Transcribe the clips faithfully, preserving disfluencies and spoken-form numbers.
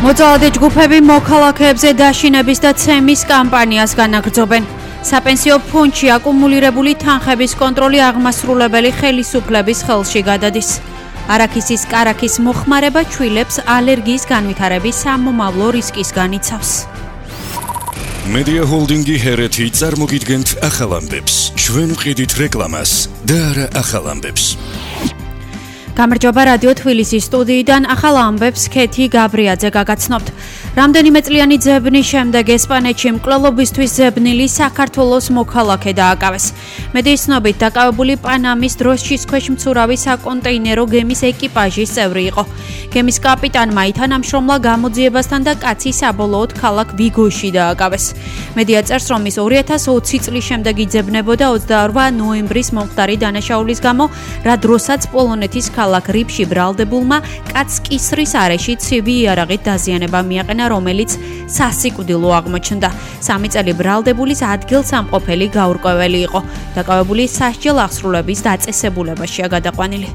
მოძალადე ჯგუფები მოქალაქეებზე დაშინების და ცემის კამპანიას განაგრძობენ. საპენსიო ფონდში აკუმულირებული თანხების კონტროლი აღმასრულებელი ხელისუფლების ხელში გადადის. არაქისის კარაქის მოხმარება ჩვილებს ალერგიის განვითარების სამომავლო რისკისგან იცავს. Media Holdingi ჰერეთი წარმოგიდგენთ ახალ ამბებს. ჩვენ ვყიდით რეკლამას და არა ახალ ამბებს. გამარჯობა რადიო თბილისის სტუდიიდან ახალ ამბებს ქეთი გაბრიაძე გაგაცნობთ. რამდენიმე წლიანი ძებნის შემდეგ ესპანეთში მკვლელობისთვის ძებნილი საქართველოს მოქალაქე დააკავეს. მედიის ცნობით დაკავებული პანამის დროშის ქვეშ მცურავი საკონტეინერო გემის ეკიპაჟის წევრი იყო. გემის კაპიტანმა ითანამშრომლა გამოძიებასთან და კაცი საბოლოოდ ქალაქ ვიგოში დააკავეს. მედია წერს, რომ ის ორი ათას ოცი წლის შემდეგ იძებნებოდა ოცდაორ ნოემბრის მომხდარი დანაშაულის გამო, რა დროსაც პოლონეთის ქალაქ რიფში ბრალდებულმა კაცს კისრის არეში ცივი იარაღით დაზიანება მიაყენა, რომელიც სასიკვდილო აღმოჩნდა. სამი წელი ბრალდებულის ადგილსამყოფელი გაურკვეველი იყო. დაკავებული სასჯელ აღსრულების დაწესებულებაშია გადაყვანილი.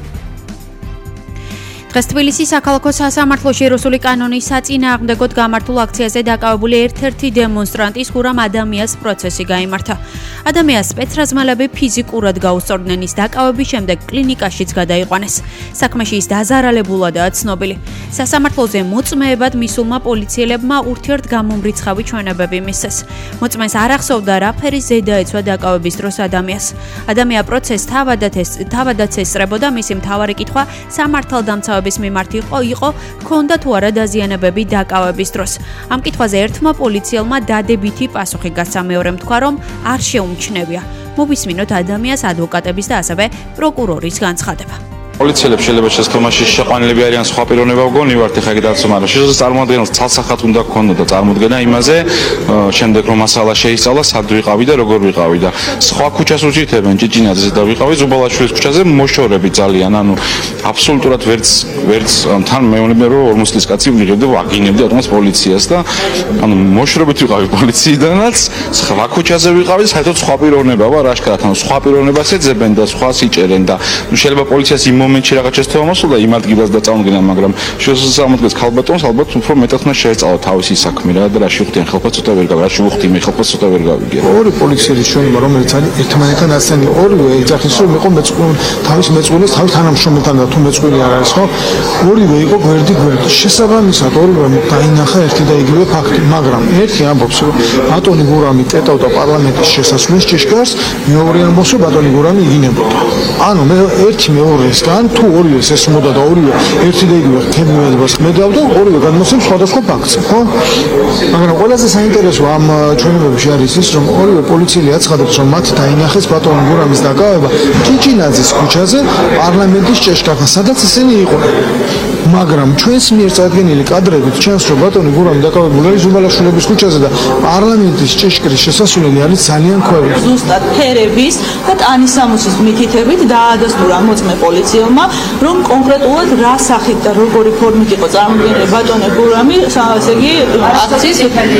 დღეს თბილისის საქალაქო სასამართლოში რუსული კანონის საწინააღმდეგოდ გამართულ აქციაზე დაკავებული ერთ-ერთი დემონსტრანტის გურამ ადამიანს პროცესი გაიმართა. ადამიანს სპეცრაზმელები ფიზიკურად გაუსწორდნენ, ის დაკავების შემდეგ კლინიკაშიც გადაიყვანეს. საქმეში ის დაზარალებულადაა ცნობილი. სასამართლოზე მოწმეებად მისულმა პოლიციელებმა ურთიერთგამომრიცხავი ჩვენებები მისცეს. მოწმეს არ ახსოვდა რა ფერის ზედა ეცვა დაკავების დროს ადამიანს. ადამია პროცესს თავადაც ესწრებოდა, მისი მთავარი კითხვა სამართალდამცავ მიმართ იყო, იყო, ქონდა თუ არა დაზიანებები დაკავების დროს. ამ კითხვაზე ერთმა პოლიციელმა დადებითი პასუხი გასცა, მეორემ თქვა, რომ არ შეუმჩნევია. მოვისმინოთ ადამიანს ადვოკატების და ასევე პროკურორის განცხადება. პოლიციელებს შეიძლება შესთქმაში შეყვანილები არიან სხვა პიროვნება ვგონი ვართ ხა კიდაცო, მაგრამ შესაძლოა წარმოადგენელს ცალსახად უნდა გქონოდა წარმოდგენა იმაზე, შემდეგ რომ მასალა შეისწავლა, სად ვიყავი და როგორ ვიყავი და სხვა ქუჩას უჭირთებენ, ჭიჭინაძეზე და ვიყავი ზუბალაშვილის ქუჩაზე მოშორები ძალიან, ანუ აბსოლუტურად ვერც ვერც თან მეუბნები რომ ორმოც წლის კაცი ვიღებდი ვაგინებდი ატომას პოლიციას და ანუ მოშორებით ვიყავი პოლიციიდანაც, სხვა ქუჩაზე ვიყავი, საერთოდ სხვა პიროვნება ვარ, აშკარად, ანუ სხვა პიროვნებას ეძებენ და სხვას იჭერენ და ნუ შეიძლება პოლიციას იმ მომენტში რაღაც შეცდომა მოსულა იმ ადგილას და წამოდგენა, მაგრამ შესაძლოა ქალბატონს ალბათ უფრო მეტად უნდა შეეწავა თავისი საქმე რა და რაში უხდიან ხელფას ცოტა ვერ გავიგე, რაში უხდი მე ხელფას ცოტა ვერ გავიგე. ორი პოლიციელი ჩვენმა, რომელიც არის ერთმანეთთან ასწენი, ორივე ეძახის რომ იყო მეწყვილ თავის მეწყვილის თავის თანამშრომელთან და თუ მეწყვილი არ არის ხო? ორივე იყო გვერდი გვერდი. შესაბამისად ორივე დაინახა ერთი და იგივე ფაქტი, მაგრამ ერთი ამბობს რომ ბატონი გურამი ტეტავდა პარლამენტის შესასვლელის ჭიშკარს, მეორე ამბობს რომ ბატონი გურამი იგინებოდა. ანუ მე ერთი მეორესგან თუ ორივეს ესმოდა და ორივე ერთი და იგივე ხმედებას ხმედავდა, ორივე გადმოსცემს სხვადასხვა ფაქტს, ხო? მაგრამ ყველაზე საინტერესო ამ ჩვენებებში არის ის, რომ ორივე პოლიციელი აცხადებს, რომ მათ დაინახეს ბატონი გურამის დაკავება ჭიჭინაძის ქუჩაზე პარლამენტის ჭეშკართან, სადაც ისინი იყვნენ. მაგრამ ჩვენს მიერ წარდგენილი კადრებით ჩანს, რომ ბატონი გურამი დაკავებული არის ზუბალაშვილების ქუჩაზე და პარლამენტის ჭეშკრის შესასვლელი არის ძალიან ქვევრი. ზუსტად ფერების და ტანისამოსის მითითებით დაადასტურა მოწმე პოლიციელმა, რომ კონკრეტულად რა სახით და როგორი ფორმით იყო წარმოდგენილი ბატონი გურამი, ასე იგი აქციის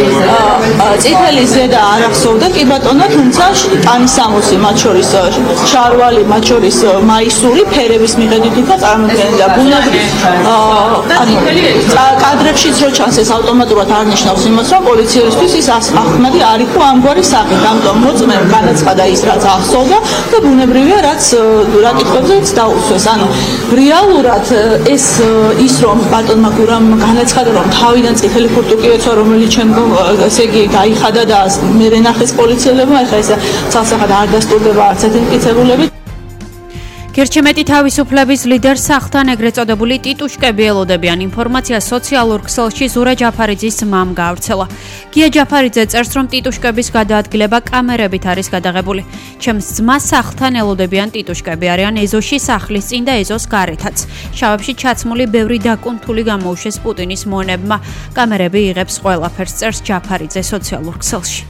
წითელი ზედა არ ახსოვდა კი ბატონო, თუმცა ტანისამოსი მათ შორის შარვალი, მათ შორის მაისური ფერების მიხედვით იყო წარმოდგენილი და ბუნებრივ ანუ კადრებშიც რო ჩანს ეს ავტომატურად არნიშნავს იმას, რომ პოლიციელისთვის ის ახმადი არ იყო ამგვარი სახით, ამიტომ მოწმემ განაცხადა ის რაც ახსოვდა და ბუნებრივია რაც რა კითხვებზეც დაუსვეს. ანუ რეალურად ეს ის რომ ბატონმა გურამ განაცხადა რომ თავიდან წითელი ფურტუკი ეცვა, რომელიც ჩემგან ესე იგი გაიხადა და მე ნახეს პოლიციელებმა, ეხლა ეს ცალსახად არ დასტურდება არც ერთი მტკიცებულებით. გერჩემეტი თავისუფლების ლიდერს სახთან ეგრეთ წოდებული ტიტუშკები ელოდებიან. ინფორმაცია სოციალურ ქსელში ზურა ჯაფარიძის მამ გაავრცელა. გია ჯაფარიძე წერს, რომ ტიტუშკების გადაადგილება კამერებით არის გადაღებული. ჩემს ძმას სახთან ელოდებიან ტიტუშკები, არიან ეზოში სახლის წინ და ეზოს გარეთაც. შავებში ჩაცმული ბევრი დაკუნთული გამოუშვეს პუტინის მონებმა. კამერები იღებს ყველაფერს, წერს ჯაფარიძე სოციალურ ქსელში.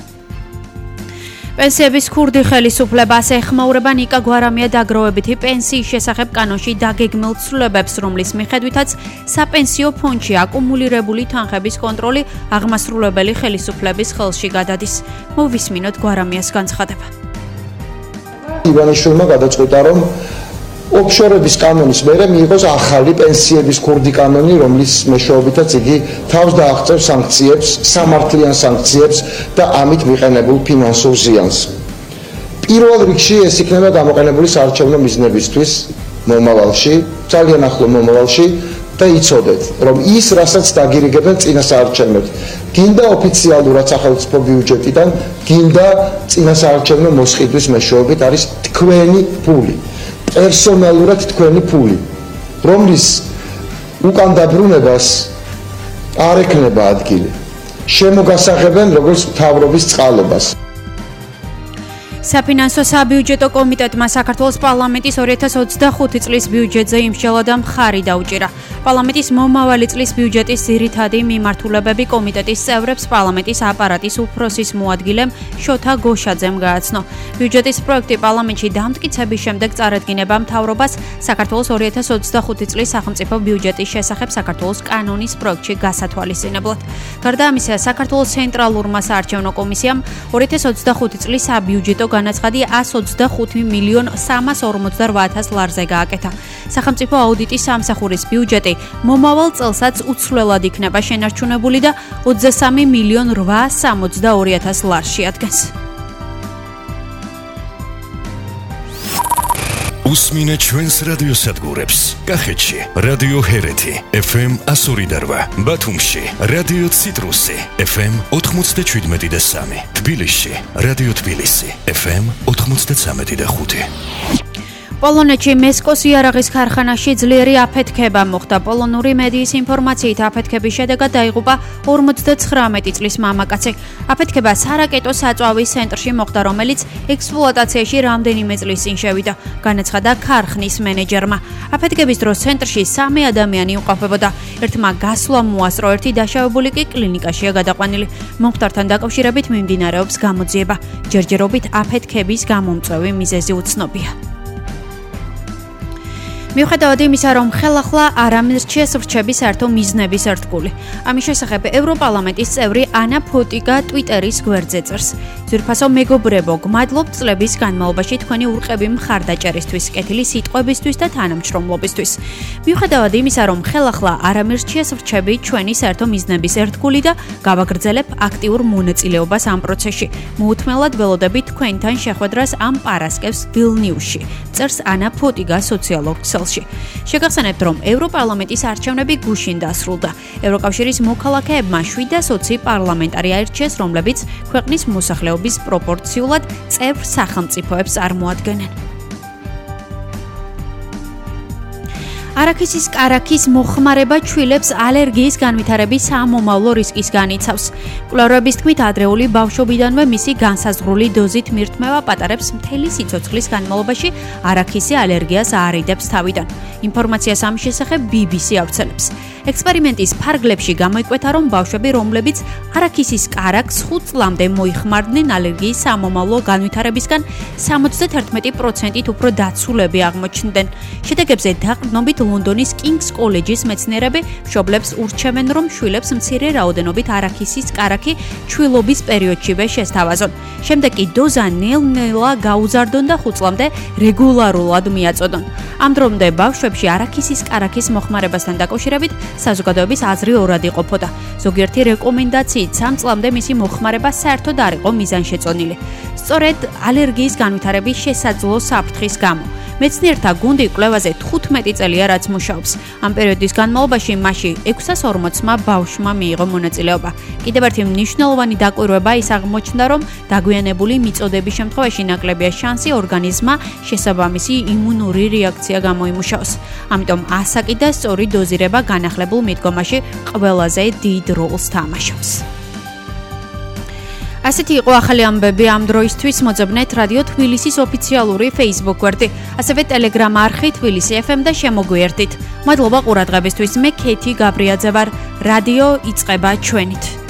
პენსიების ქურდი ხელისუფლებას ეხმაურება ნიკა გვარამია დაგროვებითი პენსიის შესახებ კანონში დაგეგმილ ცვლილებებს, რომლის მიხედვითაც საპენსიო ფონდში აკუმულირებული თანხების კონტროლი აღმასრულებელი ხელისუფლების ხელში გადადის. მოვისმინოთ გვარამიას განცხადება. ივანიშვილმა გადაწყვიტა, რომ ოფშორების კანონის მერე მიიღოს ახალი პენსიების ქურდი კანონი, რომლის მეშვეობითაც იგი თავს დააღწევს სანქციებს, სამართლიან სანქციებს და ამით მიყენებულ ფინანსურ ზიანს. პირველ რიგში ეს იქნება გამოყენებული საარჩევნო მიზნებისთვის მომავალში, ძალიან ახლო მომავალში და იცოდეთ, რომ ის, რასაც დაგირიგებენ წინა საარჩევნოდ, გინდა ოფიციალურად სახელმწიფო ბიუჯეტიდან, გინდა წინა საარჩევნო მოსყიდვის მეშვეობით არის თქვენი ფული, პერსონალურად თქვენი ფული, რომლის უკან დაბრუნებას არ ექნება ადგილი. შემოგასაღებენ როგორც მთავრობის წყალობას. საფინანსო საბიუჯეტო კომიტეტმა საქართველოს პარლამენტის ორი ათას ოცდახუთი წლის ბიუჯეტზე იმსჯელა და მხარი დაუჭირა. პარლამენტის მომავალი წლის ბიუჯეტის ძირითადი მიმართულებები კომიტეტის წევრებს პარლამენტის აპარატის უფროსის მოადგილემ შოთა გოშაძემ გააცნო. ბიუჯეტის პროექტი პარლამენტში დამტკიცების შემდეგ წარადგინება მთავრობას საქართველოს ორი ათას ოცდახუთი წლის სახელმწიფო ბიუჯეტის შესახებ საქართველოს კანონის პროექტში გასათვალისწინებლად. გარდა ამისა, საქართველოს ცენტრალურმა საარჩევნო კომისიამ ორი ათას ოცდახუთი წლის საბიუჯეტო განაცხადი ას ოცდახუთი მილიონ სამას ორმოცდარვა ათას ლარზე გააკეთა. სახელმწიფო აუდიტის სამსახურის ბიუჯეტი მომავალ წელსაც უცვლელად იქნება შენარჩუნებული და ოცდასამი მილიონ რვაას სამოცდაორი ათას ლარს შეადგენს. უსმინე ჩვენს რადიოსადგურებს. კახეთში რადიო ჰერეთი ეფ ემ ას ორი და რვა, ბათუმში რადიო ციტრუსი ეფ ემ ოთხმოცდაჩვიდმეტი და სამი, თბილისში რადიო თბილისი ეფ ემ ოთხმოცდაცამეტი და ხუთი. პოლონეთში მესკოს იარაღის ქარხანაში ძლიერი აფეთქება მოხდა. პოლონური მედიის ინფორმაციით აფეთქების შედეგად დაიღუპა ორმოცდაცხრამეტი წლის მამაკაცი. აფეთქება სარაკეტო საწვავის ცენტრში მოხდა, რომელიც ექსპლუატაციაში რამდენიმე წლის წინ შევიდა, განაცხადა ქარხნის მენეჯერმა. აფეთქების დროს ცენტრში სამი ადამიანი იმყოფებოდა. ერთმა გასვლა მოასწრო, ერთი დაშავებული კი კლინიკაშია გადაყვანილი. მომხდართან დაკავშირებით მიმდინარეობს გამოძიება. ჯერჯერობით აფეთქების გამომწვევი მიზეზი უცნობია. მიუხედავად იმისა, რომ ხელახლა არ ამირჩიეს რჩების საერთო მიზნების ერთგული. ამის შესახებ ევროპარლამენტის წევრი ანა ფოტიკა ტვიტერის გვერდზე წერს. ძვირფასო მეგობრებო, გმადლობთ წლების განმავლობაში თქვენი ურყევი მხარდაჭერისთვის, კეთილი სიტყვებისთვის და თანამშრომლობისთვის. მიუხედავად იმისა, რომ ხელახლა არ ამირჩიეს რჩები ჩვენი საერთო მიზნების ერთგული და გავაგრძელებ აქტიურ მონაწილეობას ამ პროცესში. მოუთმელად ველოდებით თქვენთან შეხვედრას ამ პარასკევს ვილნიუსში, წერს ანა ფოტიკა სოციალურ ქსელში. შეგახსენებთ, რომ ევროპარლამენტის არჩევნები გუშინ დასრულდა. ევროკავშირის მოქალაქეებმა შვიდას ოცი პარლამენტარი აირჩიეს, რომლებიც ქვეყნის მოსახლეობის პროპორციულად წევრ სახელმწიფოებს წარმოადგენენ. არაქისის კარაქის მოხმარება ჩვილებს ალერგიის განვითარების სამომავლო რისკის განიცავს. მკვლევარების თქმით, ადრეული ბავშვობიდანვე მისი განსაზღვრული დოზით მირთმევა პატარებს მთელი სიცოცხლის განმავლობაში არაქისი ალერგიას აარიდებს თავიდან. ინფორმაციას ამ შესახებ ბი ბი სი ავრცელებს. ექსპერიმენტის ფარგლებში გამოიკვეთა, რომ ბავშვები, რომლებიც არაქისის კარაქს ხუთ წლამდე მოიხმარდნენ, ალერგიის სამომავლო განვითარებისგან სამოცდათერთმეტი პროცენტით უფრო დაცულები აღმოჩნდნენ. შედეგებზე დაყრდნობით ლონდონის კინგს კოლეჯის მეცნიერები მშობლებს ურჩევენ, რომ შვილებს მცირე რაოდენობით არაქისის კარაქი ჩვილობის პერიოდშივე შესთავაზონ. შემდეგ კი დოზა ნელ-ნელა გაუზარდონ და ხუთ წლამდე რეგულარულად მიაწოდონ. ამ დრომდე ბავშვებში არაქისის კარაქის მოხმარებასთან დაკავშირებით საზოგადოების აზრი ორად იყოფოდა. ზოგიერთი რეკომენდაციით სამ წლამდე მისი მოხმარება საერთოდ არ იყო მიზანშეწონილი. სწორედ ალერგიის განვითარების შესაძლო საფრთხის გამო. მეცნიერთა გუნდი კვლევაზე თხუთმეტი წელია რაც მუშაობს. ამ პერიოდის განმავლობაში მასში ექვსას ორმოცმა ბავშვმა მიიღო მონაწილეობა. კიდევ ერთი მნიშვნელოვანი დაკვირვება ის აღმოჩნდა, რომ დაგვიანებული მიწოდების შემთხვევაში ნაკლებია შანსი ორგანიზმმა შესაბამისი იმუნური რეაქცია გამოიმუშაოს. ამიტომ ასაკი და სწორი დოზირება განახლებულ მიდგომაში ყველაზე დიდ როლს თამაშობს. ასეთი იყო ახალი ამბები ამ დროისთვის. მოძებნეთ რადიო თბილისის ოფიციალური Facebook გვერდი, ასევე Telegram არხი თბილისი ეფ ემ და შემოგვიერთდით. მადლობა ყურადღებისთვის. მე ქეთი გაბრიაძე ვარ. რადიო იწყება ჩვენით.